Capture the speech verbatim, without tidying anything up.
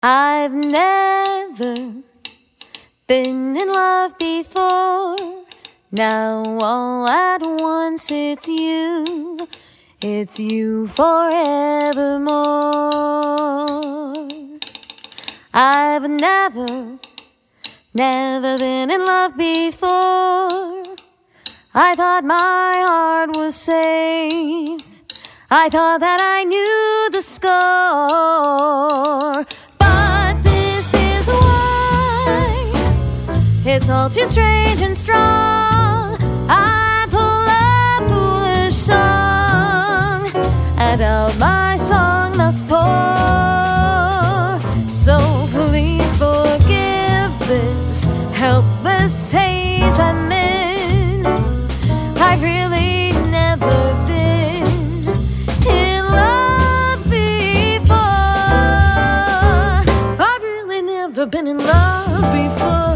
I've never been in love before. Now all at once it's you, it's you forevermore. I've never, never been in love before. I thought my heart was safe, I thought that I knew the score. But this is why it's all too strange and strong. I pull a foolish song, and out my song must pour. So please forgive this helpless haze I'm in. I've really never been in love before. I've really never been in love before.